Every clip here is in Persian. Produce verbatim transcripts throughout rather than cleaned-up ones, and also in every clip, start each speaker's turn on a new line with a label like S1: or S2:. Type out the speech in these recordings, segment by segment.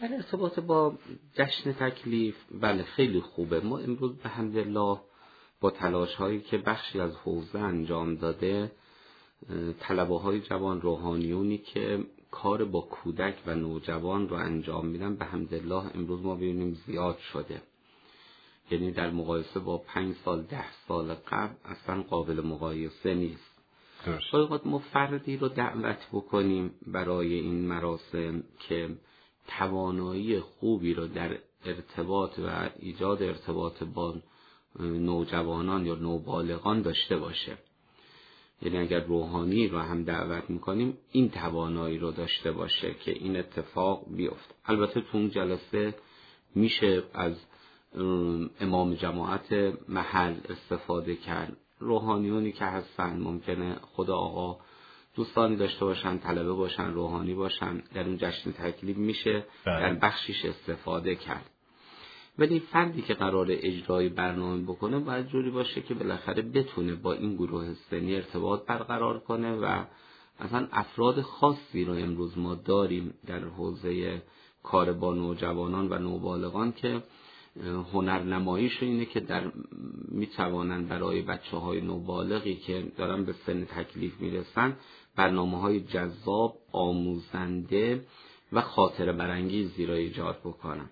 S1: در ارتباط با جشن تکلیف، بله خیلی خوبه. ما امروز به حمدالله با تلاش هایی که بخشی از حوزه انجام داده، طلبه های جوان، روحانیونی که کار با کودک و نوجوان رو انجام میدن، به حمدالله امروز ما ببینیم زیاد شده. یعنی در مقایسه با پنج سال ده سال قبل اصلا قابل مقایسه نیست. باید ما فردی رو دعوت بکنیم برای این مراسم که توانایی خوبی رو در ارتباط و ایجاد ارتباط با نوجوانان یا نوبالغان داشته باشه. یعنی اگر روحانی رو هم دعوت میکنیم این توانایی رو داشته باشه که این اتفاق بیفته. البته تو اون جلسه میشه از امام جماعت محل استفاده کرد. روحانیونی که هستن ممکنه خدا آقا دوستانی داشته باشن، طلبه باشن، روحانی باشن، در اون جشن تکلیف میشه در بخشیش استفاده کرد. ولی فردی که قرار اجرای برنامه بکنه باید جوری باشه که بالاخره بتونه با این گروه سنی ارتباط برقرار کنه و اصلا افراد خاصی رو امروز ما داریم در حوزه کار با نوجوانان و نوبالغان که هنرنماییش اینه که در میتوانند برای بچه های نوبالغی که دارن به سن تکلیف میرسن برنامه های جذاب، آموزنده و خاطره برانگیزی را ایجاد بکنن.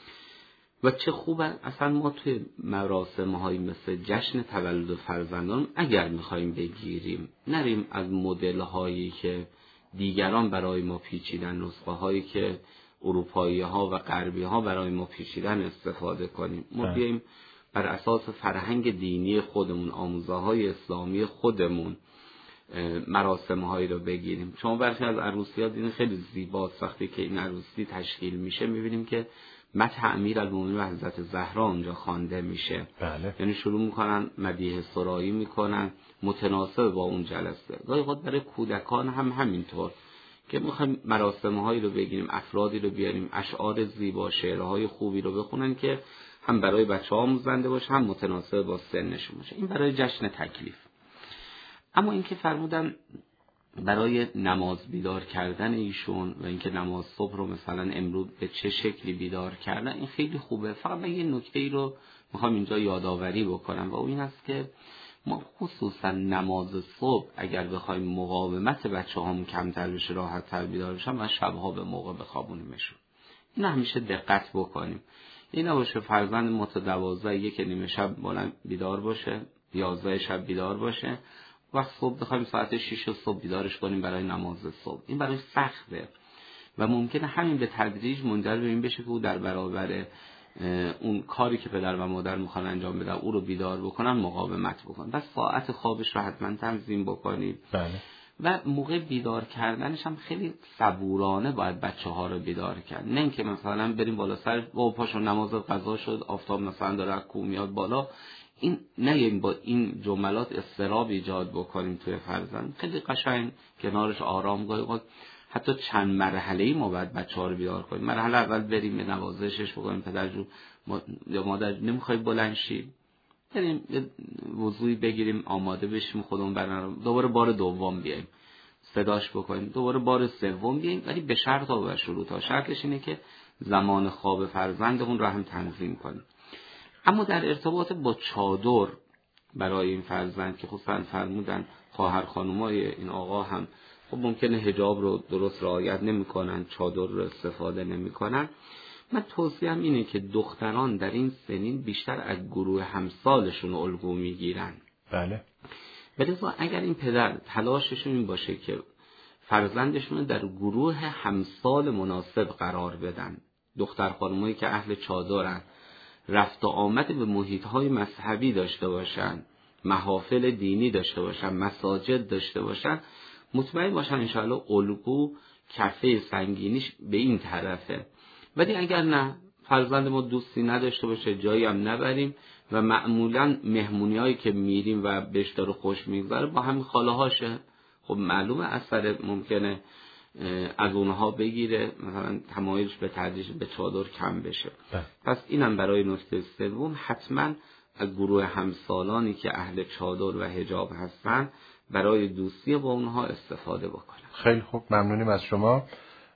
S1: و چه خوبه اصلا ما توی مراسم های مثل جشن تولد فرزندان اگر میخوایم بگیریم، نریم از مدل هایی که دیگران برای ما پیچیدن، نسخه هایی که اروپایی ها و غربی ها برای ما پیچیدن استفاده کنیم. ما بیاییم بر اساس فرهنگ دینی خودمون، آموزه های اسلامی خودمون مراسم هایی رو بگیریم. شما برخی از عروسی ها دیدین خیلی زیباست، وقتی که این عروسی تشکیل میشه میبینیم که مدح امیرالمومنین و حضرت زهرا اونجا خوانده میشه.
S2: بله.
S1: یعنی شروع میکنن مدیح سرایی میکنن متناسب با اون جلسه. گاهی اوقات برای کودکان هم همینطور که میخوایم مراسم هایی رو بگیریم، افرادی رو بیاریم، اشعار زیبا، شعرهای خوبی رو بخونن که هم برای بچه ها آموزنده باشه هم متناسب با سنشون باشه. این برای جشن تکلیف. اما اینکه فرمودن برای نماز بیدار کردن ایشون و اینکه نماز صبح رو مثلا امروز به چه شکلی بیدار کردن، این خیلی خوبه. فقط من یه نکته‌ای رو میخوام اینجا یادآوری بکنم و این است که ما خصوصا نماز صبح اگر بخوایم مقاومت بچه‌هامون کمتر بشه، راحت‌تر بیدار بشن و شب‌ها به موقع بخوابونیمشون. این همیشه دقت بکنیم. این نباشه فرزند ما تا دوازده یک نیمه شب بلند بیدار باشه، یازده شب بیدار باشه، وقت صبح بخوایم ساعت شش صبح بیدارش کنیم برای نماز صبح. این برای سخته و ممکنه همین به تدریج منجر به این بشه که او در برابر اون کاری که پدر و مادر میخوان انجام بدن او رو بیدار بکنن مقاومت بکنن. بس ساعت خوابش رو حتما تنظیم بکنیم.
S2: بله.
S1: و موقع بیدار کردنش هم خیلی صبورانه باید بچه ها رو بیدار کرد. نه اینکه مثلا بریم بالا سر با پاشو نماز قضا شد، آفتاب مثلا داره از کوه میاد بالا، این نه با این جملات اضطراب ایجاد بکنیم توی فرزند. خیلی قشنگ کنارش آرام گاهی حتی چند مرحله‌ای ما باید بچه‌ها رو بیدار کنیم. مرحله اول بریم به نوازشش بکنیم، پدر جون یا مادر نمیخوای بلند شی، بریم وضوئی بگیریم آماده بشیم خودمون برنامه، دوباره بار دوم بیایم صداش بکنیم، دوباره بار سوم بیایم، ولی به شرط و شروط. شرطش اینه که زمان خواب فرزندمون رو هم تنظیم کنیم. اما در ارتباط با چادر برای این فرزند که خصوصا فرمودن خواهر خانومای این آقا هم خب ممکنه حجاب رو درست رعایت نمی‌کنن، چادر رو استفاده نمی‌کنن، من توصیه‌ام اینه که دختران در این سنین بیشتر از گروه همسالشون الگو میگیرن.
S2: بله.
S1: ولی اگر این پدر تلاششون این باشه که فرزندشون در گروه همسال مناسب قرار بدن، دختر خانمایی که اهل چادرن، رفت و آمد به محیط‌های مذهبی داشته باشن، محافل دینی داشته باشن، مساجد داشته باشن، مطمئن باشن انشاءالله الگو کفه سنگینیش به این طرفه. ولی اگر نه، فرزند ما دوستی نداشته باشه، جایی هم نبریم و معمولا مهمونیایی که میریم و بهش داره خوش میگذره با همین خاله هاشه، خب معلومه اثر ممکنه از اونها بگیره، مثلا تمایلش به تدریج به چادر کم بشه.
S2: ده.
S1: پس اینم برای نکته سوم، حتما از گروه همسالانی که اهل چادر و حجاب هستن برای دوستی با اونها استفاده بکنن.
S2: خیلی خوب، ممنونیم از شما.